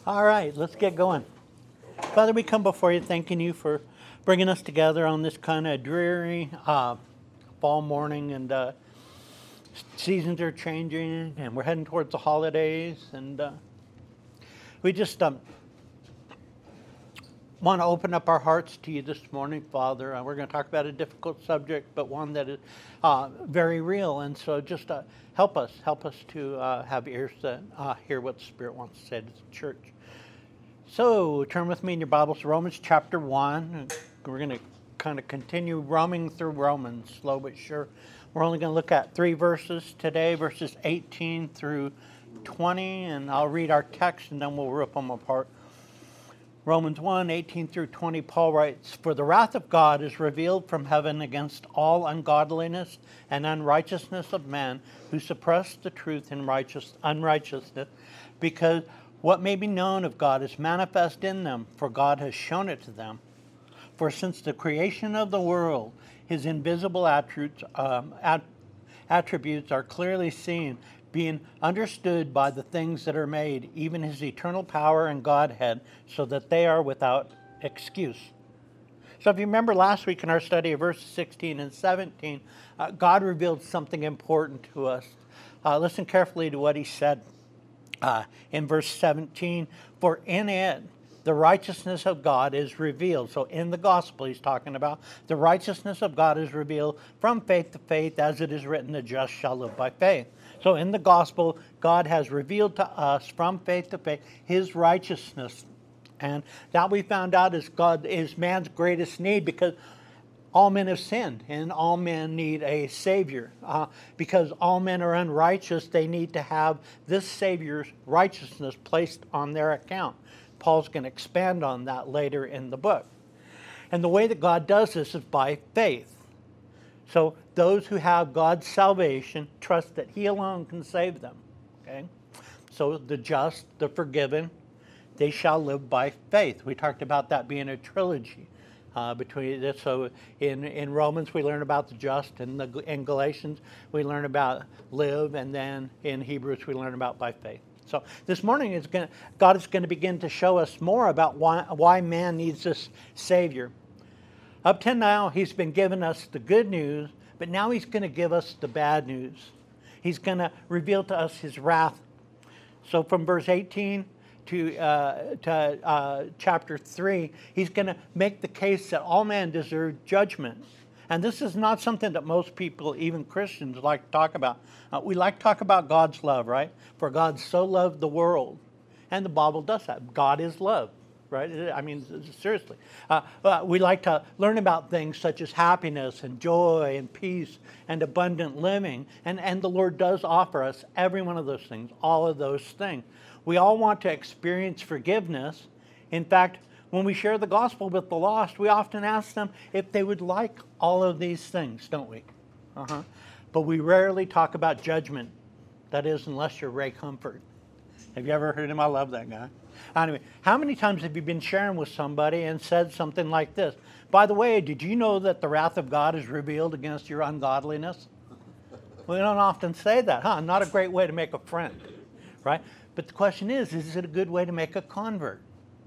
All right, let's get going. Father, we come before you thanking you for bringing us together on this kind of dreary fall morning, and seasons are changing, and we're heading towards the holidays, and we just want to open up our hearts to you this morning, Father. We're going to talk about a difficult subject, but one that is very real, and so just help us to have ears that hear what the Spirit wants to say to the church. So turn with me in your Bibles to Romans chapter 1. We're going to kind of continue roaming through Romans, slow but sure. We're only going to look at 3 verses today, verses 18 through 20, and I'll read our text and then we'll rip them apart. Romans 1, 18 through 20, Paul writes, "For the wrath of God is revealed from heaven against all ungodliness and unrighteousness of men who suppress the truth in unrighteousness, because what may be known of God is manifest in them, for God has shown it to them. For since the creation of the world, his invisible attributes are clearly seen, being understood by the things that are made, even his eternal power and Godhead, so that they are without excuse." So if you remember last week in our study of verses 16 and 17, God revealed something important to us. Listen carefully to what he said in verse 17. "For in it the righteousness of God is revealed." So in the gospel he's talking about the righteousness of God is revealed from faith to faith, as it is written, "The just shall live by faith." So in the gospel, God has revealed to us from faith to faith his righteousness. And that we found out is man's greatest need, because all men have sinned and all men need a Savior. Because all men are unrighteous, they need to have this Savior's righteousness placed on their account. Paul's going to expand on that later in the book. And the way that God does this is by faith. So those who have God's salvation trust that he alone can save them. Okay? So the just, the forgiven, they shall live by faith. We talked about that being a trilogy. Between this, so in Romans we learn about the just, and in Galatians we learn about live, and then in Hebrews we learn about by faith. So this morning God is going to begin to show us more about why man needs this Savior. Up to now he's been giving us the good news, but now he's going to give us the bad news. He's going to reveal to us his wrath. So from verse 18 to chapter 3, he's going to make the case that all men deserve judgment. And this is not something that most people, even Christians, like to talk about. We like to talk about God's love, right? For God so loved the world. And the Bible does that. God is love, right? I mean, seriously. We like to learn about things such as happiness and joy and peace and abundant living. And the Lord does offer us every one of those things, all of those things. We all want to experience forgiveness. In fact, when we share the gospel with the lost, we often ask them if they would like all of these things, don't we? But we rarely talk about judgment. That is, unless you're Ray Comfort. Have you ever heard him? I love that guy. Anyway, how many times have you been sharing with somebody and said something like this? "By the way, did you know that the wrath of God is revealed against your ungodliness?" We don't often say that, Not a great way to make a friend, right? But the question is it a good way to make a convert?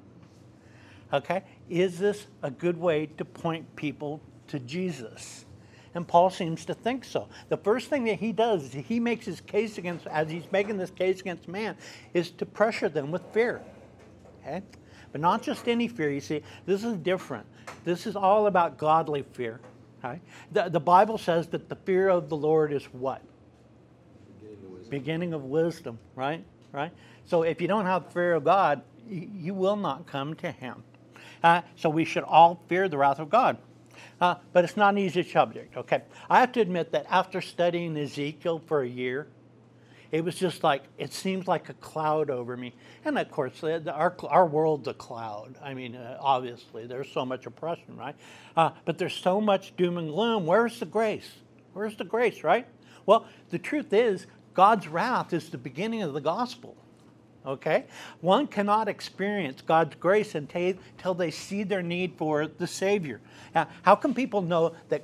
Okay? Is this a good way to point people to Jesus? And Paul seems to think so. The first thing that he does is he makes his case against, as he's making this case against man, is to pressure them with fear. Okay? But not just any fear. You see, this is different. This is all about godly fear. Okay? The Bible says that the fear of the Lord is what? Beginning of wisdom, right? Right? So if you don't have fear of God, you will not come to him. So we should all fear the wrath of God. But it's not an easy subject, okay? I have to admit that after studying Ezekiel for a year, it was just like, it seems like a cloud over me. And of course, our world's a cloud. I mean, obviously, there's so much oppression, right? But there's so much doom and gloom. Where's the grace? Where's the grace, right? Well, the truth is, God's wrath is the beginning of the gospel. Okay? One cannot experience God's grace until they see their need for the Savior. Now, how can people know that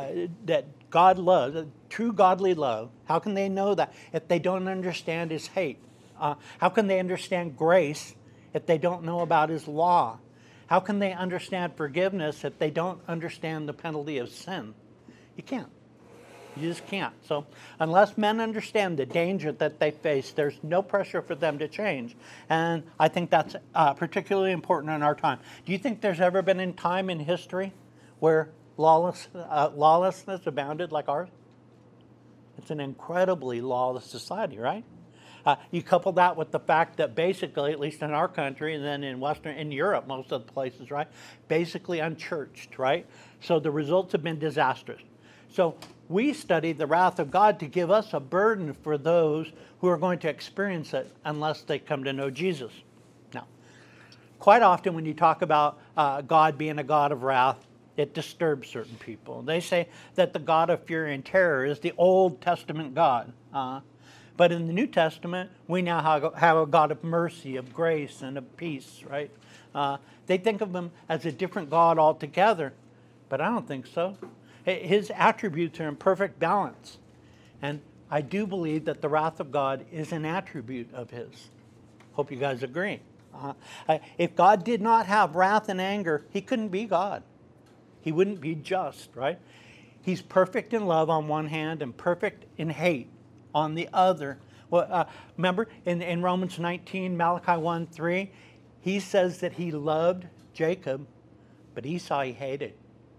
God loves, true godly love? How can they know that if they don't understand his hate? How can they understand grace if they don't know about his law? How can they understand forgiveness if they don't understand the penalty of sin? You can't. You just can't. So unless men understand the danger that they face, there's no pressure for them to change. And I think that's particularly important in our time. Do you think there's ever been a time in history where lawlessness abounded like ours? It's an incredibly lawless society, right? You couple that with the fact that basically, at least in our country and then in Europe, most of the places, right, basically unchurched, right? So the results have been disastrous. So we study the wrath of God to give us a burden for those who are going to experience it unless they come to know Jesus. Now, quite often when you talk about God being a God of wrath, it disturbs certain people. They say that the God of fury and terror is the Old Testament God. But in the New Testament, we now have a God of mercy, of grace, and of peace, right? They think of him as a different God altogether, but I don't think so. His attributes are in perfect balance. And I do believe that the wrath of God is an attribute of his. Hope you guys agree. If God did not have wrath and anger, he couldn't be God. He wouldn't be just, right? He's perfect in love on one hand and perfect in hate on the other. Well, remember in Romans 19, Malachi 1:3, he says that he loved Jacob, but Esau he hated.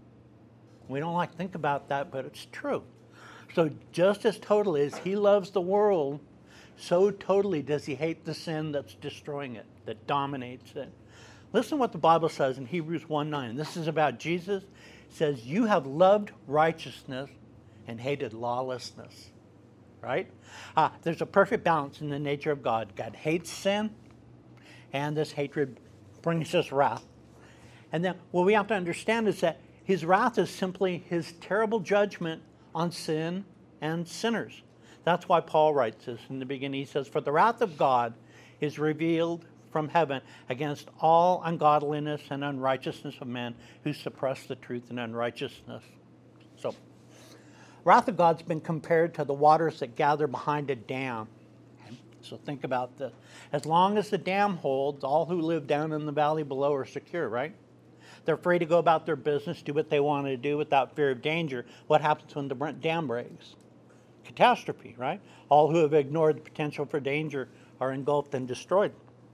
We don't like to think about that, but it's true. So just as totally as he loves the world, so totally does he hate the sin that's destroying it, that dominates it. Listen to what the Bible says in Hebrews 1:9. This is about Jesus. It says, you have loved righteousness and hated lawlessness. Right? There's a perfect balance in the nature of God. God hates sin, and this hatred brings us wrath. And then what we have to understand is that his wrath is simply his terrible judgment on sin and sinners. That's why Paul writes this in the beginning. He says, for the wrath of God is revealed from heaven against all ungodliness and unrighteousness of men who suppress the truth in unrighteousness. So, wrath of God's been compared to the waters that gather behind a dam. So think about this. As long as the dam holds, all who live down in the valley below are secure, right? They're free to go about their business, do what they want to do without fear of danger. What happens when the dam breaks? Catastrophe, right? All who have ignored the potential for danger are engulfed and destroyed.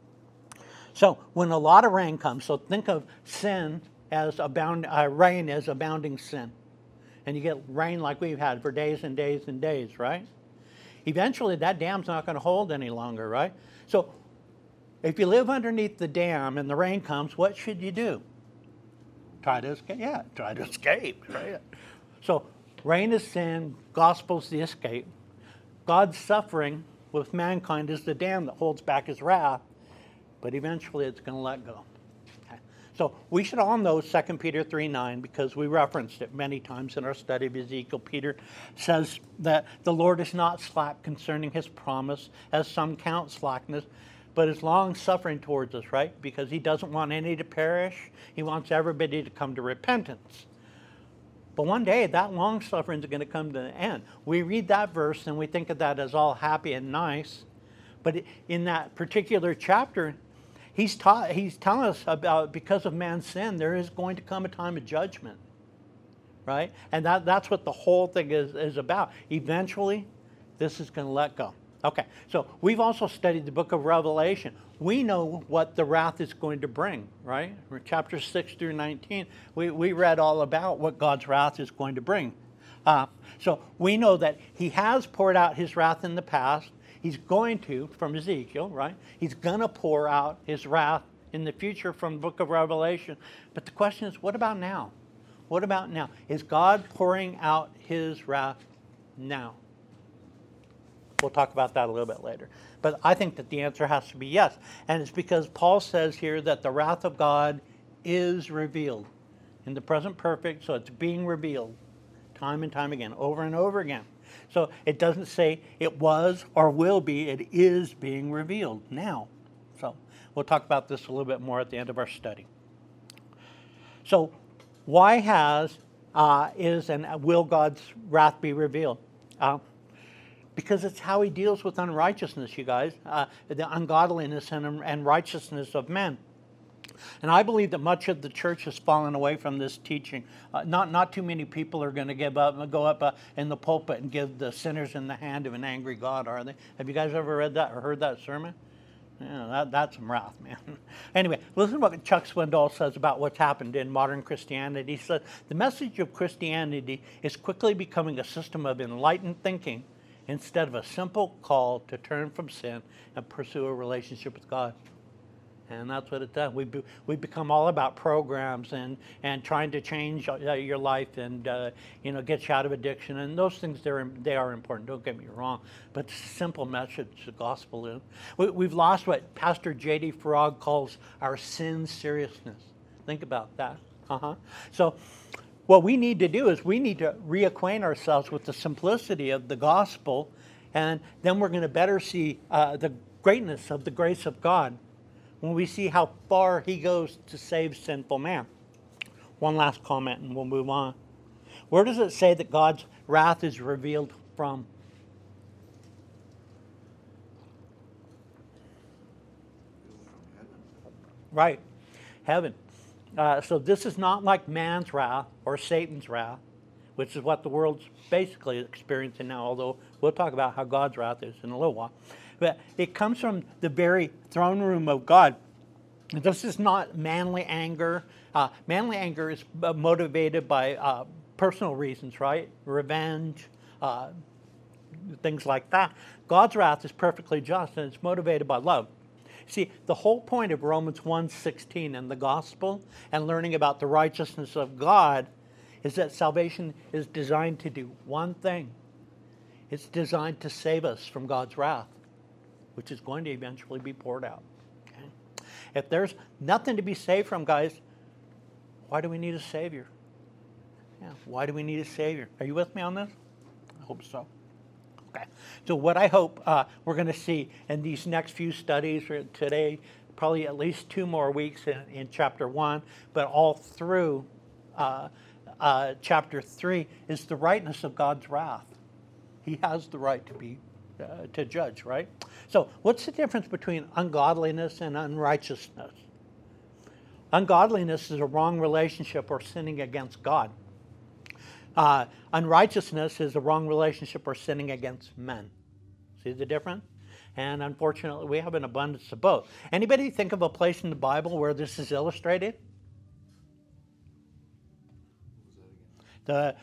So when a lot of rain comes, so think of sin as rain as abounding sin. And you get rain like we've had for days and days and days, right? Eventually that dam's not going to hold any longer, right? So if you live underneath the dam and the rain comes, what should you do? Try to escape. Yeah, try to escape, right? So rain is sin, gospel's the escape. God's suffering with mankind is the dam that holds back his wrath, but eventually it's going to let go. So we should all know 2 Peter 3:9 because we referenced it many times in our study of Ezekiel. Peter says that the Lord is not slack concerning his promise, as some count slackness, but is long-suffering towards us, right? Because he doesn't want any to perish. He wants everybody to come to repentance. But one day that long-suffering is going to come to an end. We read that verse and we think of that as all happy and nice. But in that particular chapter, He's telling us about because of man's sin, there is going to come a time of judgment, right? And that's what the whole thing is about. Eventually, this is going to let go. Okay, so we've also studied the book of Revelation. We know what the wrath is going to bring, right? Chapters 6 through 19, we read all about what God's wrath is going to bring. So we know that he has poured out his wrath in the past. He's going to, from Ezekiel, right? He's going to pour out his wrath in the future from the book of Revelation. But the question is, what about now? What about now? Is God pouring out his wrath now? We'll talk about that a little bit later. But I think that the answer has to be yes. And it's because Paul says here that the wrath of God is revealed in the present perfect, so it's being revealed time and time again, over and over again. So it doesn't say it was or will be, it is being revealed now. So we'll talk about this a little bit more at the end of our study. So why will God's wrath be revealed? Because it's how he deals with unrighteousness, you guys, the ungodliness and righteousness of men. And I believe that much of the church has fallen away from this teaching. Not too many people are going to go up in the pulpit and give the sinners in the hand of an angry God, are they? Have you guys ever read that or heard that sermon? Yeah, that's some wrath, man. Anyway, listen to what Chuck Swindoll says about what's happened in modern Christianity. He says, the message of Christianity is quickly becoming a system of enlightened thinking instead of a simple call to turn from sin and pursue a relationship with God. And that's what it does. We become all about programs and trying to change your life and get you out of addiction, and those things they are important. Don't get me wrong, but it's a simple message the gospel is. We've lost what Pastor J.D. Farag calls our sin seriousness. Think about that. So, what we need to do is we need to reacquaint ourselves with the simplicity of the gospel, and then we're going to better see the greatness of the grace of God when we see how far he goes to save sinful man. One last comment and we'll move on. Where does it say that God's wrath is revealed from? Right, heaven. So this is not like man's wrath or Satan's wrath, which is what the world's basically experiencing now, although we'll talk about how God's wrath is in a little while. But it comes from the very throne room of God. This is not manly anger. Manly anger is motivated by personal reasons, right? Revenge, things like that. God's wrath is perfectly just, and it's motivated by love. See, the whole point of Romans 1:16 and the gospel and learning about the righteousness of God is that salvation is designed to do one thing. It's designed to save us from God's wrath, which is going to eventually be poured out. Okay? If there's nothing to be saved from, guys, why do we need a Savior? Yeah, why do we need a Savior? Are you with me on this? I hope so. Okay. So what I hope we're going to see in these next few studies today, probably at least 2 more weeks in chapter 1, but all through chapter 3, is the rightness of God's wrath. He has the right to judge, right? So what's the difference between ungodliness and unrighteousness? Ungodliness is a wrong relationship or sinning against God. Unrighteousness is a wrong relationship or sinning against men. See the difference? And unfortunately, we have an abundance of both. Anybody think of a place in the Bible where this is illustrated? The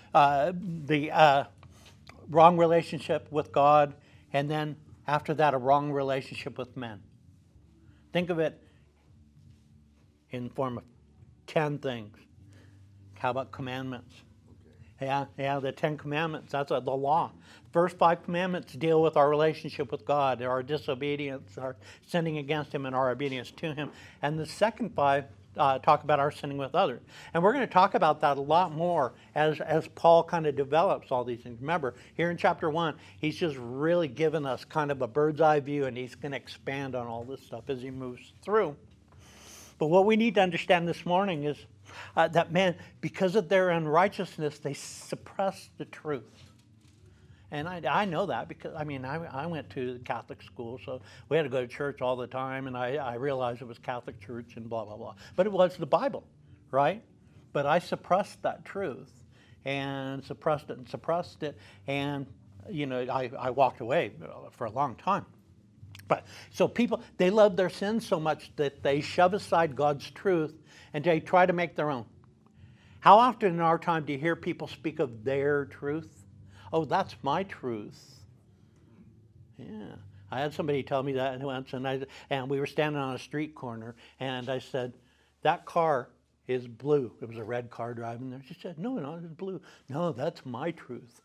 wrong relationship with God, and then after that, a wrong relationship with men. Think of it in the form of 10 things. How about commandments? Yeah, the 10 commandments, that's the law. First 5 commandments deal with our relationship with God, our disobedience, our sinning against Him, and our obedience to Him. And the second 5 talk about our sinning with others. And we're going to talk about that a lot more as Paul kind of develops all these things. Remember, here in chapter 1, he's just really given us kind of a bird's eye view, and he's going to expand on all this stuff as he moves through. But what we need to understand this morning is that, man, because of their unrighteousness, they suppress the truth. And I know that because, I went to Catholic school, so we had to go to church all the time, and I realized it was Catholic church and blah, blah, blah. But it was the Bible, right? But I suppressed that truth and suppressed it, and, I walked away for a long time. But so people, they love their sins so much that they shove aside God's truth and they try to make their own. How often in our time do you hear people speak of their truth? Oh, that's my truth. Yeah. I had somebody tell me that once, and we were standing on a street corner, and I said, that car is blue. It was a red car driving there. She said, no, it's blue. No, that's my truth.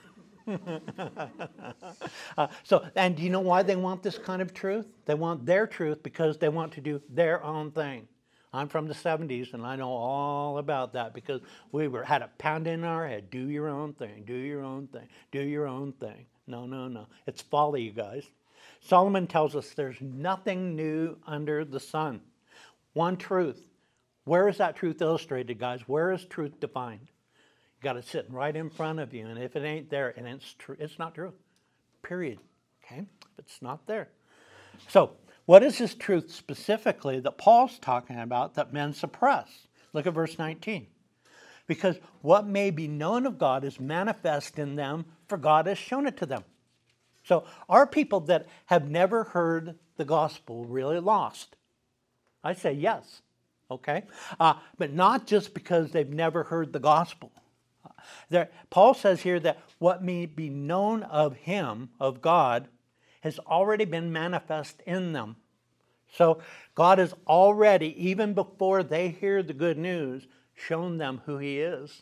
And do you know why they want this kind of truth? They want their truth because they want to do their own thing. I'm from the 70s, and I know all about that because we had it pounded in our head. Do your own thing, do your own thing, do your own thing. No. It's folly, you guys. Solomon tells us there's nothing new under the sun. One truth. Where is that truth illustrated, guys? Where is truth defined? You got it sitting right in front of you, and if it ain't there, and it's not true. period. Okay? If it's not there. So, what is this truth specifically that Paul's talking about that men suppress? Look at verse 19. Because what may be known of God is manifest in them, for God has shown it to them. So, are people that have never heard the gospel really lost? I say yes. Okay? But not just because they've never heard the gospel. Paul says here that what may be known of him, of God, has already been manifest in them. So God has already, even before they hear the good news, shown them who he is.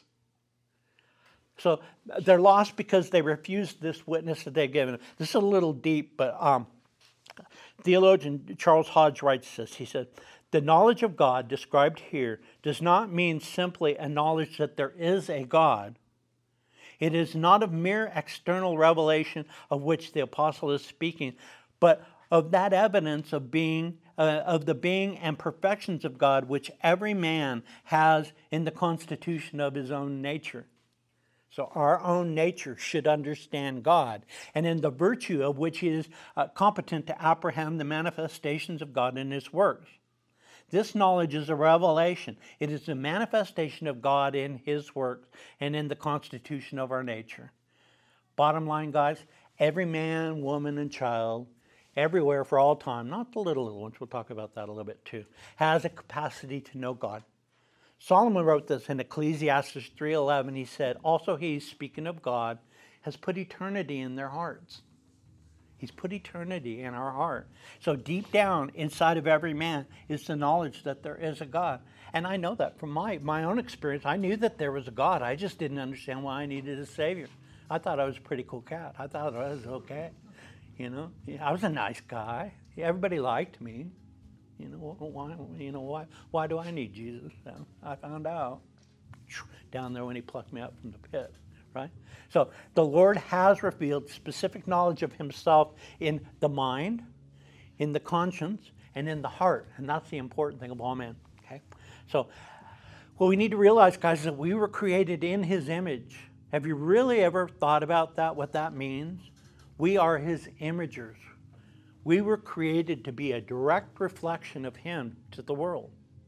So they're lost because they refused this witness that they've given. This is a little deep, but theologian Charles Hodge writes this. He said, the knowledge of God described here does not mean simply a knowledge that there is a God. It is not of mere external revelation of which the apostle is speaking, but of that evidence of the being and perfections of God which every man has in the constitution of his own nature. So our own nature should understand God, and in the virtue of which he is competent to apprehend the manifestations of God in his works. This knowledge is a revelation. It is a manifestation of God in his works and in the constitution of our nature. Bottom line, guys, every man, woman, and child, everywhere for all time, not the little ones, we'll talk about that a little bit too, has a capacity to know God. Solomon wrote this in Ecclesiastes 3:11. He said, also he, speaking of God, has put eternity in their hearts. He's put eternity in our heart. So deep down inside of every man is the knowledge that there is a God. And I know that from my own experience. I knew that there was a God. I just didn't understand why I needed a Savior. I thought I was a pretty cool cat. I thought I was okay. You know, I was a nice guy. Everybody liked me. You know, why do I need Jesus? Well, I found out down there when he plucked me up from the pit. Right? So the Lord has revealed specific knowledge of himself in the mind, in the conscience, and in the heart. And that's the important thing of all men. Okay? So what we need to realize, guys, is that we were created in his image. Have you really ever thought about that, what that means? We are his imagers. We were created to be a direct reflection of him to the world.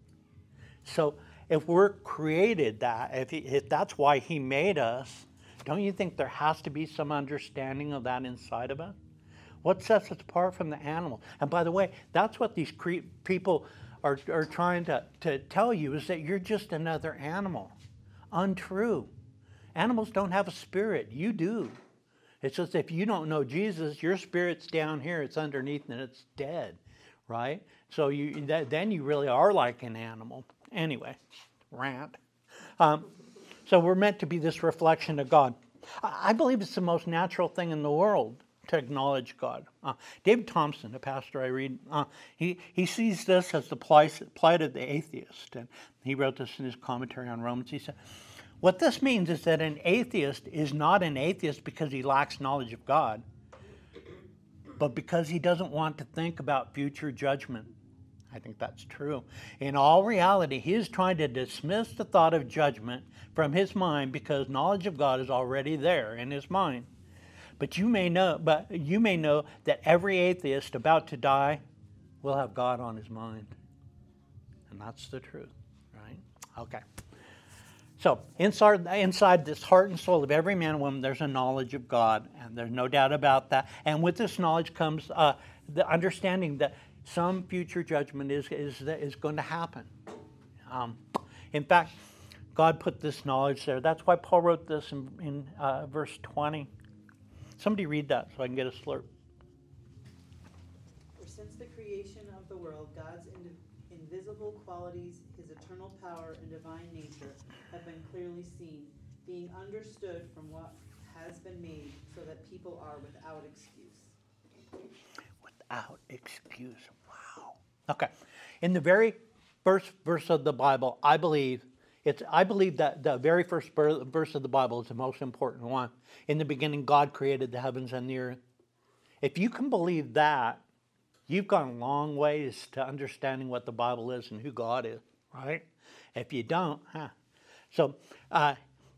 So if we're created that, if that's why he made us, don't you think there has to be some understanding of that inside of us? What sets us apart from the animal? And by the way, that's what these people are trying to tell you, is that you're just another animal. Untrue. Animals don't have a spirit. You do. It's just if you don't know Jesus, your spirit's down here, it's underneath, and it's dead, right? So then you really are like an animal. Anyway, rant. So we're meant to be this reflection of God. I believe it's the most natural thing in the world to acknowledge God. David Thompson, a pastor I read, he sees this as the plight of the atheist. And he wrote this in his commentary on Romans. He said, what this means is that an atheist is not an atheist because he lacks knowledge of God, but because he doesn't want to think about future judgment. I think that's true. In all reality, he is trying to dismiss the thought of judgment from his mind because knowledge of God is already there in his mind. But you may know that every atheist about to die will have God on his mind. And that's the truth, right? Okay. So inside this heart and soul of every man and woman, there's a knowledge of God, and there's no doubt about that. And with this knowledge comes the understanding that some future judgment is going to happen. In fact, God put this knowledge there. That's why Paul wrote this in verse 20. Somebody read that so I can get a slurp. For since the creation of the world, God's invisible qualities, his eternal power and divine nature have been clearly seen, being understood from what has been made, so that people are without excuse. Without excuse. Wow. Okay. In the very first verse of the Bible, I believe that the very first verse of the Bible is the most important one. In the beginning, God created the heavens and the earth. If you can believe that, you've gone a long ways to understanding what the Bible is and who God is, right? If you don't, So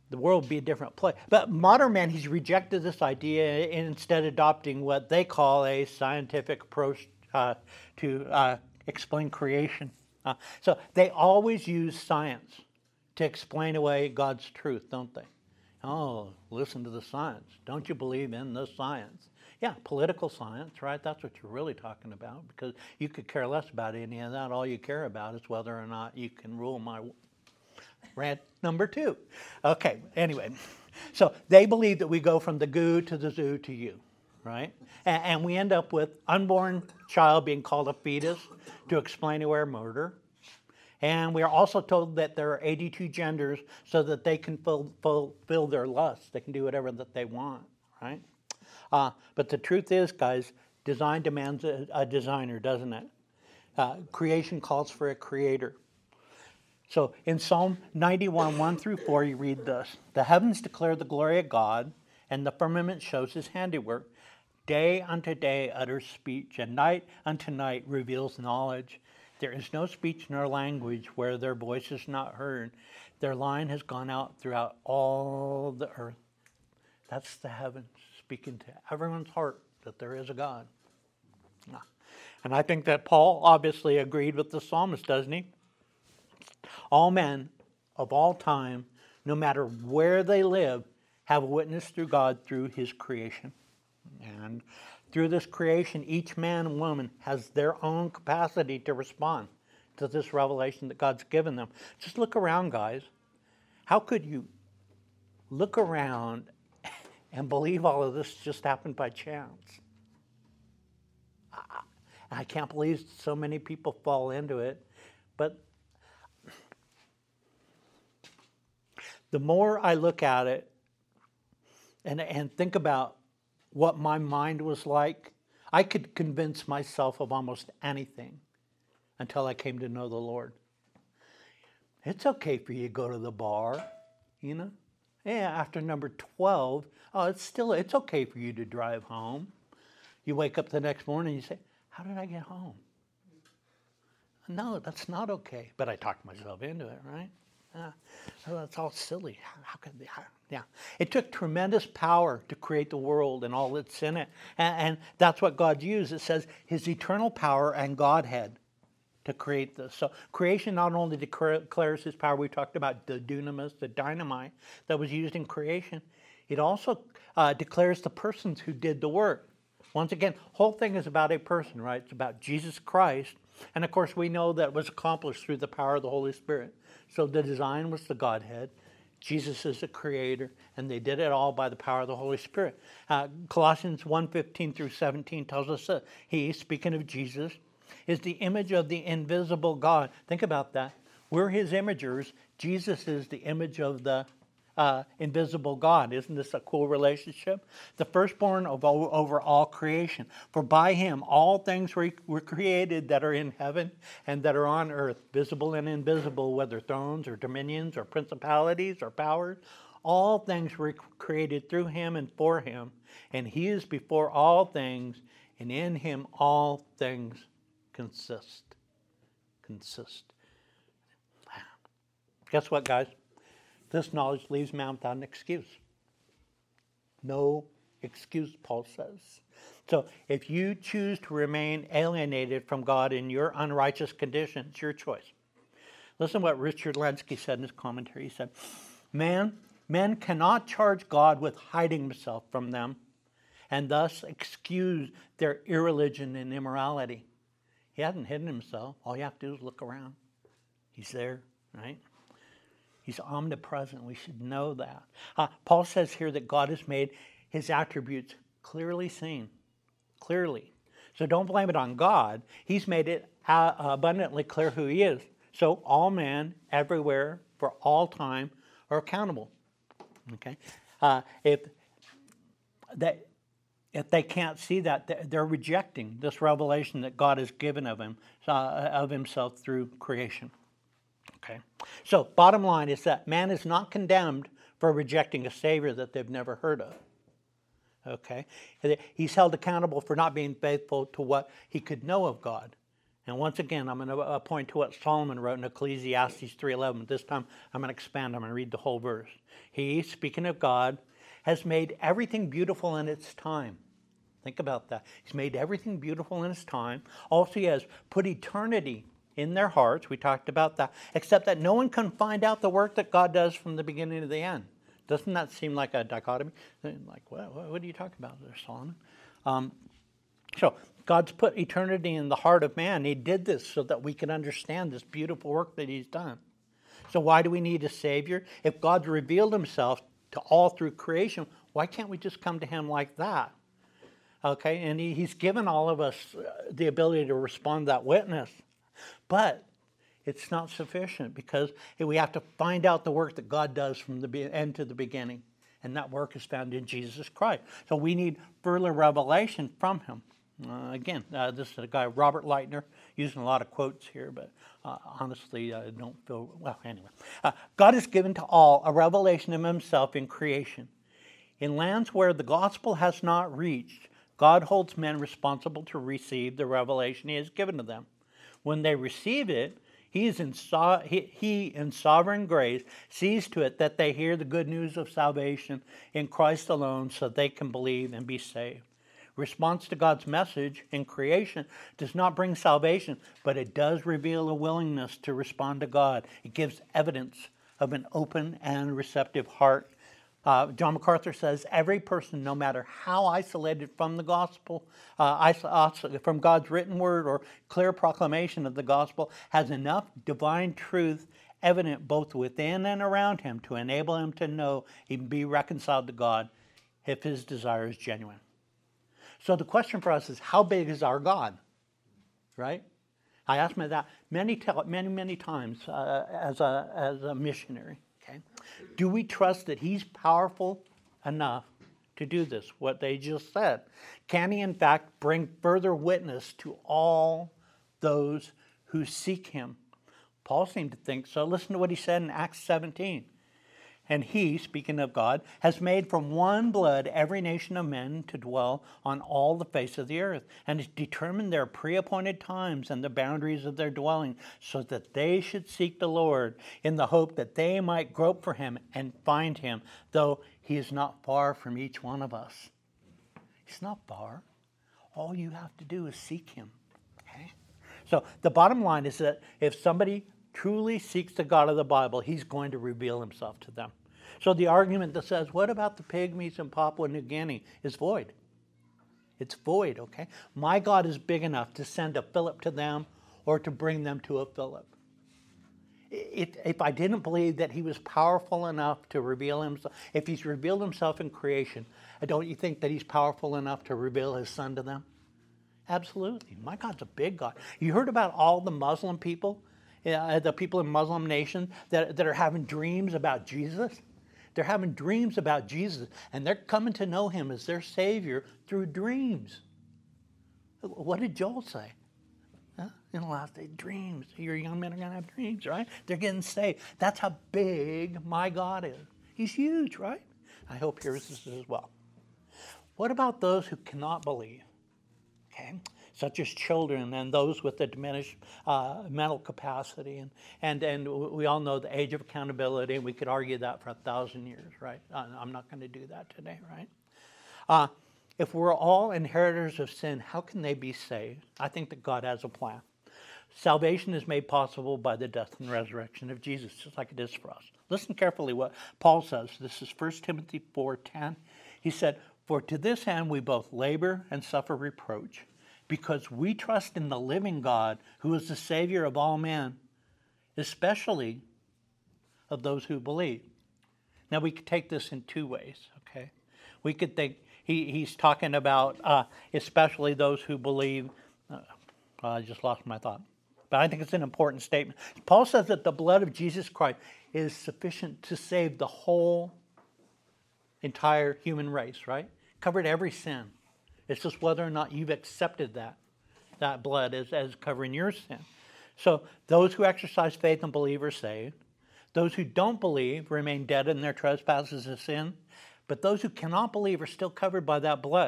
the world would be a different place. But modern man, he's rejected this idea and instead adopting what they call a scientific approach to explain creation. So they always use science to explain away God's truth, don't they? Oh, listen to the science. Don't you believe in the science? Yeah, political science, right? That's what you're really talking about, because you could care less about any of that. All you care about is whether or not you can rule my rant number 2. Okay, anyway. So they believe that we go from the goo to the zoo to you, right? And we end up with unborn child being called a fetus to explain away murder. And we are also told that there are 82 genders so that they can fulfill their lusts. They can do whatever that they want, right? But the truth is, guys, design demands a designer, doesn't it? Creation calls for a creator. So in Psalm 91, 1 through 4, you read this. The heavens declare the glory of God, and the firmament shows his handiwork. Day unto day utters speech, and night unto night reveals knowledge. There is no speech nor language where their voice is not heard. Their line has gone out throughout all the earth. That's the heavens speaking to everyone's heart that there is a God. And I think that Paul obviously agreed with the psalmist, doesn't he? All men of all time, no matter where they live, have witnessed through God through his creation. And through this creation, each man and woman has their own capacity to respond to this revelation that God's given them. Just look around, guys. How could you look around and believe all of this just happened by chance? I can't believe so many people fall into it. But the more I look at it and think about what my mind was like, I could convince myself of almost anything until I came to know the Lord. It's okay for you to go to the bar, you know? Yeah, after number 12, it's okay for you to drive home. You wake up the next morning and you say, how did I get home? No, that's not okay. But I talked myself into it, right? That's all silly. How could they? Yeah. It took tremendous power to create the world and all that's in it. And that's what God used. It says his eternal power and Godhead to create this. So creation not only declares his power, we talked about the dunamis, the dynamite that was used in creation. It also declares the persons who did the work. Once again, whole thing is about a person, right? It's about Jesus Christ. And of course, we know that was accomplished through the power of the Holy Spirit. So the design was the Godhead. Jesus is the creator, and they did it all by the power of the Holy Spirit. Colossians 1:15 through 17 tells us that he, speaking of Jesus, is the image of the invisible God. Think about that. We're his imagers. Jesus is the image of the invisible God. Isn't this a cool relationship? The firstborn over all creation. For by him all things were created that are in heaven and that are on earth, visible and invisible, whether thrones or dominions or principalities or powers. All things were created through him and for him, and he is before all things, and in him all things consist. Guess what, guys? This knowledge leaves man without an excuse. No excuse, Paul says. So if you choose to remain alienated from God in your unrighteous condition, it's your choice. Listen to what Richard Lenski said in his commentary. He said, men cannot charge God with hiding himself from them and thus excuse their irreligion and immorality. He hasn't hidden himself. All you have to do is look around. He's there, right? He's omnipresent. We should know that. Paul says here that God has made his attributes clearly seen. Clearly. So don't blame it on God. He's made it abundantly clear who he is. So all men, everywhere, for all time, are accountable. Okay? If they can't see that, they're rejecting this revelation that God has given of himself through creation. Okay, so bottom line is that man is not condemned for rejecting a Savior that they've never heard of. Okay, he's held accountable for not being faithful to what he could know of God. And once again, I'm going to point to what Solomon wrote in Ecclesiastes 3:11. This time I'm going to expand. I'm going to read the whole verse. He, speaking of God, has made everything beautiful in its time. Think about that. He's made everything beautiful in his time. Also, he has put eternity in their hearts. We talked about that. Except that no one can find out the work that God does from the beginning to the end. Doesn't that seem like a dichotomy? Like, what are you talking about there, Solomon? So God's put eternity in the heart of man. He did this so that we can understand this beautiful work that he's done. So why do we need a Savior? If God's revealed himself to all through creation, why can't we just come to him like that? Okay, and he's given all of us the ability to respond to that witness. But it's not sufficient because we have to find out the work that God does from the end to the beginning. And that work is found in Jesus Christ. So we need further revelation from him. This is a guy, Robert Lightner, using a lot of quotes here, but honestly, I don't feel, well, anyway. God has given to all a revelation of himself in creation. In lands where the gospel has not reached, God holds men responsible to receive the revelation he has given to them. When they receive it, he in sovereign grace sees to it that they hear the good news of salvation in Christ alone so they can believe and be saved. Response to God's message in creation does not bring salvation, but it does reveal a willingness to respond to God. It gives evidence of an open and receptive heart. John MacArthur says, every person, no matter how isolated from the gospel, from God's written word or clear proclamation of the gospel, has enough divine truth evident both within and around him to enable him to know he can be reconciled to God if his desire is genuine. So the question for us is, how big is our God? Right? I asked me that many times as a missionary. Okay. Do we trust that he's powerful enough to do this, what they just said? Can he, in fact, bring further witness to all those who seek him? Paul seemed to think so. Listen to what he said in Acts 17. And he, speaking of God, has made from one blood every nation of men to dwell on all the face of the earth, and has determined their pre-appointed times and the boundaries of their dwelling, so that they should seek the Lord in the hope that they might grope for him and find him, though he is not far from each one of us. He's not far. All you have to do is seek him. Okay? So the bottom line is that if somebody truly seeks the God of the Bible, he's going to reveal himself to them. So the argument that says, what about the pygmies in Papua New Guinea, is void. It's void, okay? My God is big enough to send a Philip to them or to bring them to a Philip. If I didn't believe that he was powerful enough to reveal himself, if he's revealed himself in creation, don't you think that he's powerful enough to reveal his son to them? Absolutely. My God's a big God. You heard about all the Muslim people, the people in Muslim nations that are having dreams about Jesus? They're having dreams about Jesus, and they're coming to know him as their Savior through dreams. What did Joel say? In the last day, dreams. Your young men are going to have dreams, right? They're getting saved. That's how big my God is. He's huge, right? I hope yours is as well. What about those who cannot believe? Okay, such as children and those with a diminished mental capacity. And we all know the age of accountability, and we could argue that for 1,000 years, right? I'm not going to do that today, right? If we're all inheritors of sin, how can they be saved? I think that God has a plan. Salvation is made possible by the death and resurrection of Jesus, just like it is for us. Listen carefully what Paul says. This is 1 Timothy 4:10. He said, "For to this end we both labor and suffer reproach, because we trust in the living God, who is the Savior of all men, especially of those who believe." Now we could take this in two ways, okay? We could think he's talking about especially those who believe. I just lost my thought. But I think it's an important statement. Paul says that the blood of Jesus Christ is sufficient to save the whole entire human race, right? Covered every sin. It's just whether or not you've accepted that blood as covering your sin. So those who exercise faith and believe are saved. Those who don't believe remain dead in their trespasses and sin. But those who cannot believe are still covered by that blood.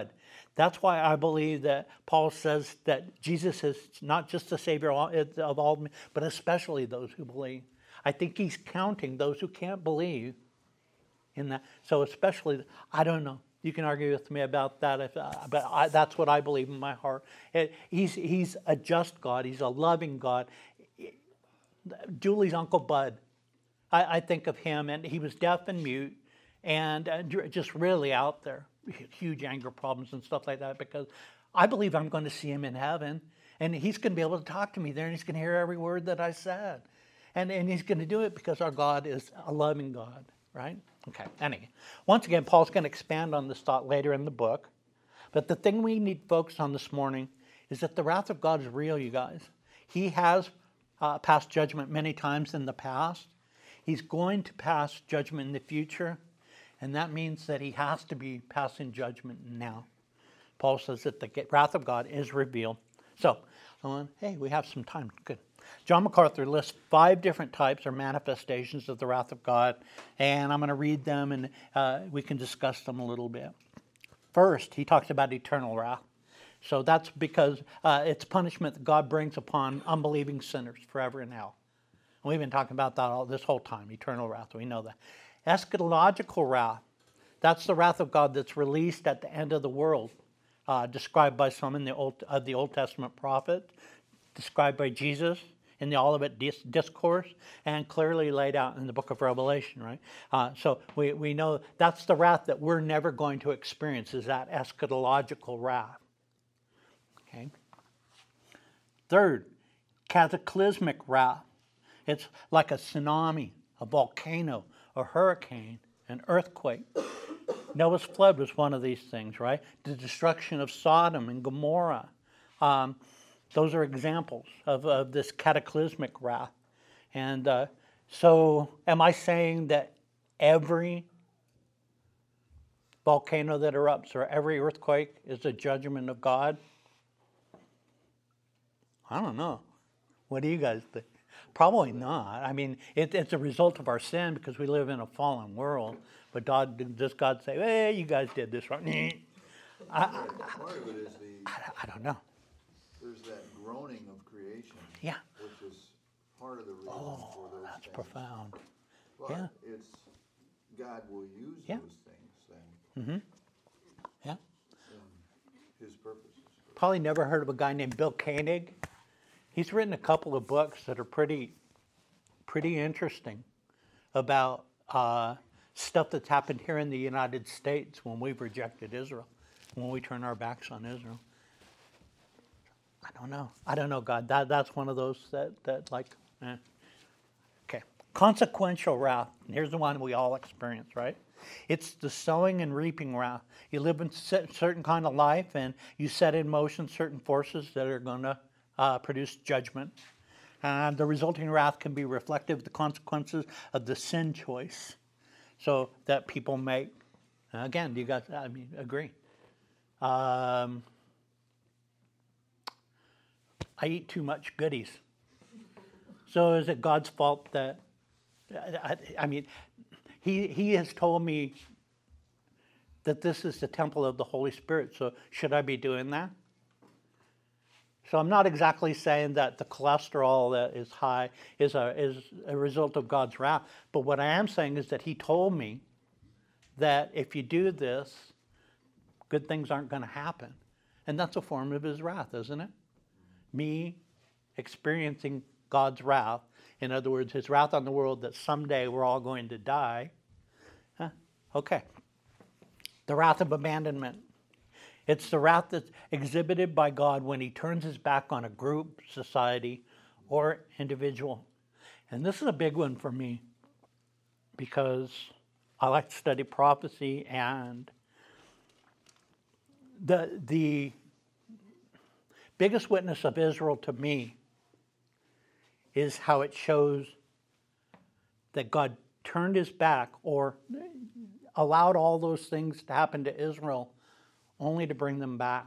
That's why I believe that Paul says that Jesus is not just the Savior of all men, but especially those who believe. I think he's counting those who can't believe in that. So especially, I don't know. You can argue with me about that, but that's what I believe in my heart. He's a just God. He's a loving God. Julie's Uncle Bud, I think of him, and he was deaf and mute, and just really out there. Huge anger problems and stuff like that, because I believe I'm going to see him in heaven, and he's going to be able to talk to me there, and he's going to hear every word that I said. And he's going to do it because our God is a loving God, right? Okay, anyway. Once again, Paul's going to expand on this thought later in the book. But the thing we need to focus on this morning is that the wrath of God is real, you guys. He has passed judgment many times in the past. He's going to pass judgment in the future. And that means that he has to be passing judgment now. Paul says that the wrath of God is revealed. So, hey, we have some time. Good. John MacArthur lists 5 different types or manifestations of the wrath of God, and I'm going to read them, and we can discuss them a little bit. First, he talks about eternal wrath. So that's because it's punishment that God brings upon unbelieving sinners forever in hell. And we've been talking about that this whole time, eternal wrath. We know that. Eschatological wrath, that's the wrath of God that's released at the end of the world, described by some in the Old Testament prophets, described by Jesus in the Olivet Discourse, and clearly laid out in the book of Revelation, right? So we know that's the wrath that we're never going to experience, is that eschatological wrath. Okay. Third, cataclysmic wrath. It's like a tsunami, a volcano, a hurricane, an earthquake. Noah's flood was one of these things, right? The destruction of Sodom and Gomorrah. Those are examples of this cataclysmic wrath. And so am I saying that every volcano that erupts or every earthquake is a judgment of God? I don't know. What do you guys think? Probably not. I mean, it's a result of our sin because we live in a fallen world. But does God say, hey, you guys did this wrong? Part of it is I don't know. there's that groaning of creation. Yeah. Which is part of the reason for those That's things. profound. But Yeah. it's God will use Yeah. those things then Yeah. in His purposes. Probably never heard of a guy named Bill Koenig. He's written a couple of books that are pretty interesting about stuff that's happened here in the United States when we've rejected Israel, when we turn our backs on Israel. I don't know, God. That's one of those that like, Okay. Consequential wrath. And here's the one we all experience, right? It's the sowing and reaping wrath. You live in a certain kind of life, and you set in motion certain forces that are going to produce judgment. And the resulting wrath can be reflective of the consequences of the sin choice so that people make. Again, do you guys agree? I eat too much goodies. So is it God's fault that, He has told me that this is the temple of the Holy Spirit, so should I be doing that? So I'm not exactly saying that the cholesterol that is high is a result of God's wrath, but what I am saying is that He told me that if you do this, good things aren't going to happen. And that's a form of His wrath, isn't it? Me experiencing God's wrath, in other words, His wrath on the world that someday we're all going to die. Okay. The wrath of abandonment. It's the wrath that's exhibited by God when He turns His back on a group, society, or individual. And this is a big one for me because I like to study prophecy, and the biggest witness of Israel to me is how it shows that God turned His back or allowed all those things to happen to Israel only to bring them back.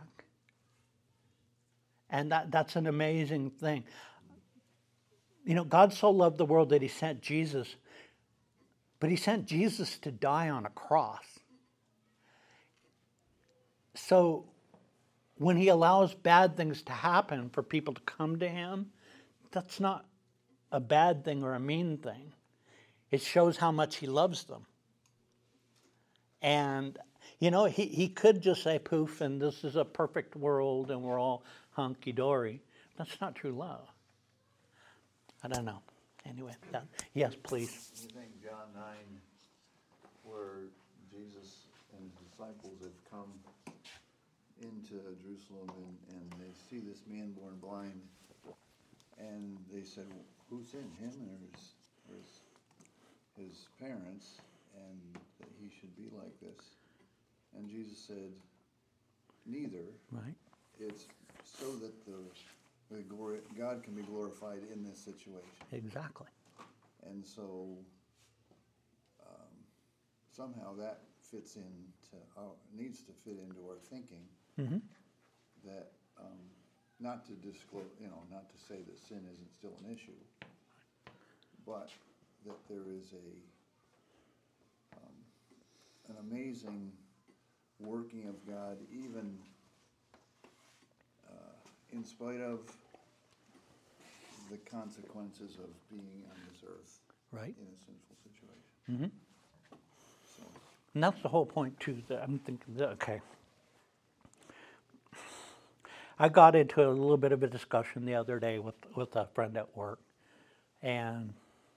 And that's an amazing thing. You know, God so loved the world that He sent Jesus, but He sent Jesus to die on a cross. So when he allows bad things to happen for people to come to him, that's not a bad thing or a mean thing. It shows how much he loves them. And, you know, he could just say poof and this is a perfect world and we're all hunky-dory. That's not true love. I don't know. Anyway, yes, please. You think John 9, where Jesus and his disciples have come into Jerusalem and they see this man born blind, and they said, well, who sinned, him or his parents, and that he should be like this? And Jesus said, neither. Right. It's so that the glory, God can be glorified in this situation. Exactly. And so somehow that fits into needs to fit into our thinking. Mm-hmm. That not to disclose, not to say that sin isn't still an issue, but that there is an amazing working of God, even in spite of the consequences of being on this earth, Right. in a sinful situation. Mm-hmm. So, And that's the whole point, too, that I'm thinking, okay. I got into a little bit of a discussion the other day with a friend at work. And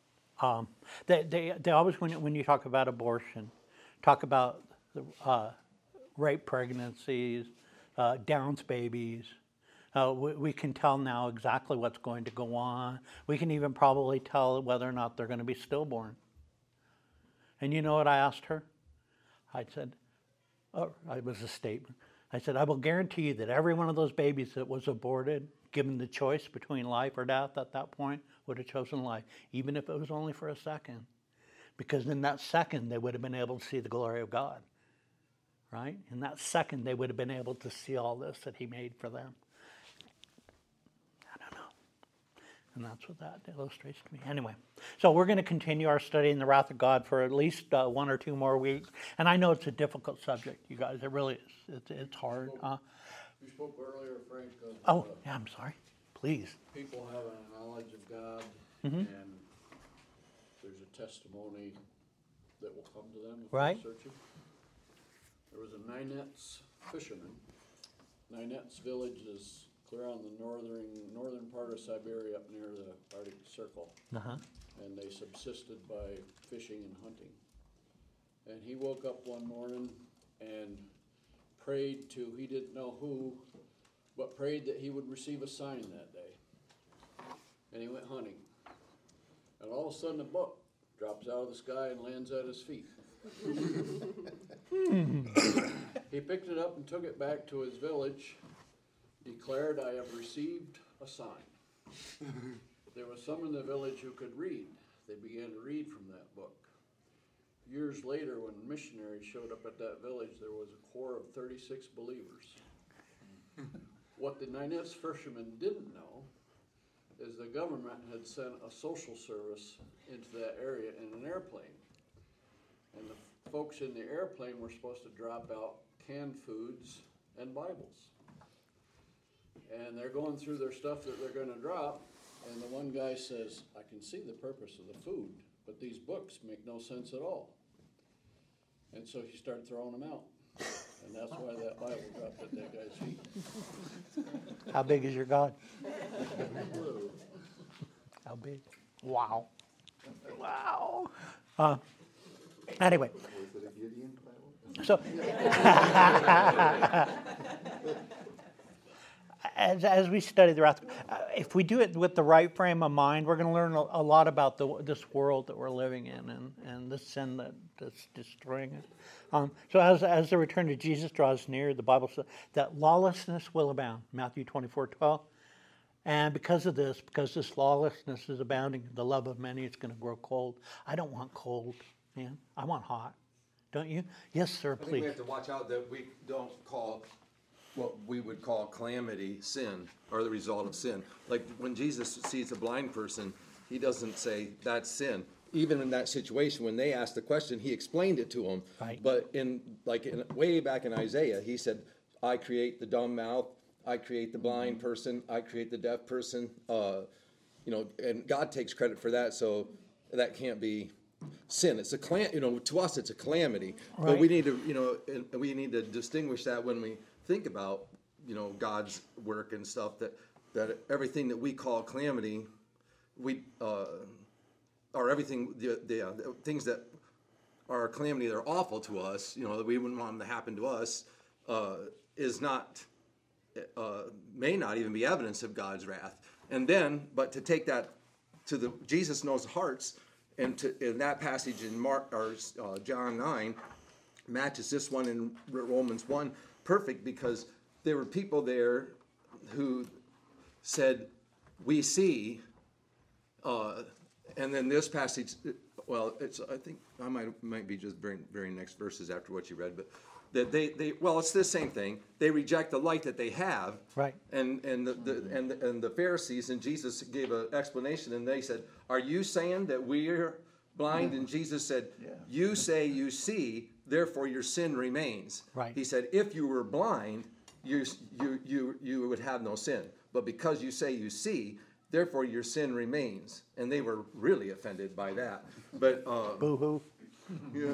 they always, when you talk about abortion, talk about rape pregnancies, Down's babies. We can tell now exactly what's going to go on. We can even probably tell whether or not they're going to be stillborn. And you know what I asked her? I said, it was a statement. I said, I will guarantee you that every one of those babies that was aborted, given the choice between life or death at that point, would have chosen life, even if it was only for a second. Because in that second, they would have been able to see the glory of God. Right? In that second, they would have been able to see all this that he made for them. I don't know. And that's what that illustrates to me. Anyway, so we're going to continue our study in the wrath of God for at least 1 or 2 more weeks. And I know it's a difficult subject, you guys. It really is. It's hard. You spoke earlier, Frank, Oh, yeah, I'm sorry. Please. people having a knowledge of God, Mhm. and there's a testimony that will come to them if Right. they're searching. There was a Ninetts fisherman. Ninetts village is clear on the northern part of Siberia, up near the Arctic Circle, Uh-huh. and they subsisted by fishing and hunting. And he woke up one morning and prayed to, he didn't know who, but prayed that he would receive a sign that day. And he went hunting. And all of a sudden a book drops out of the sky and lands at his feet. He picked it up and took it back to his village, declared, I have received a sign. There was some in the village who could read. They began to read from that book. Years later, when missionaries showed up at that village, there was a corps of 36 believers. What the Ninetts fishermen didn't know is the government had sent a social service into that area in an airplane. And the folks in the airplane were supposed to drop out canned foods and Bibles. And they're going through their stuff that they're going to drop, and the one guy says, I can see the purpose of the food, but these books make no sense at all. And so he started throwing them out. And that's why that Bible dropped at that guy's feet. How big is your God? How big? Wow. Wow. Anyway. was it a Gideon Bible? So, as we study the wrath, if we do it with the right frame of mind, we're going to learn a lot about this world that we're living in and the sin that's destroying it. So as the return of Jesus draws near, the Bible says that lawlessness will abound, Matthew 24:12. And because this lawlessness is abounding, the love of many is going to grow cold. I don't want cold, man. I want hot. Don't you? Yes, sir, I think please. we have to watch out that we don't call what we would call calamity sin, or the result of sin. Like when Jesus sees a blind person, he doesn't say that's sin. Even in that situation, when they asked the question, he explained it to them. Right. But way back in Isaiah, he said, I create the dumb mouth, I create the blind person, I create the deaf person, and God takes credit for that, so that can't be sin. It's a to us it's a calamity. But Right. we need to, and we need to distinguish that when we think about, God's work and stuff, that everything that we call calamity, or everything, the things that are a calamity that are awful to us, that we wouldn't want them to happen to us, is not, may not even be evidence of God's wrath. And then, but to take that to Jesus knows the hearts, and in that passage in John 9 matches this one in Romans 1 perfect, because there were people there who said, we see, and then this passage, I think I might be just very next verses after what you read, but that it's the same thing. They reject the light that they have, Right. And the Pharisees and Jesus gave an explanation, and they said, "Are you saying that we're blind?" And Jesus said, "You say you see, therefore your sin remains." Right. He said, "If you were blind, you would have no sin, but because you say you see, therefore your sin remains." And they were really offended by that. But Boo-hoo. yeah.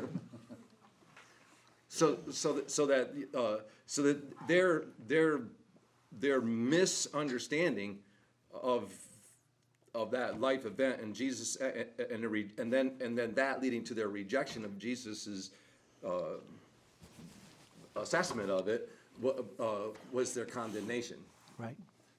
So that their misunderstanding of that life event and Jesus and then that leading to their rejection of Jesus's assessment of it was their condemnation. Right.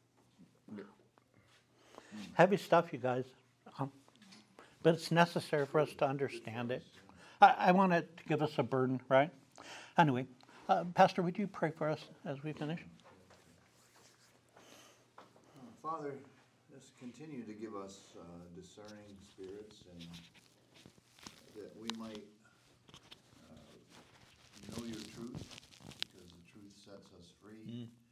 Heavy stuff, you guys. But it's necessary for us to understand it. I want it to give us a burden, right? Anyway, Pastor, would you pray for us as we finish? Father, just continue to give us discerning spirits, and that we might know your truth, because the truth sets us free.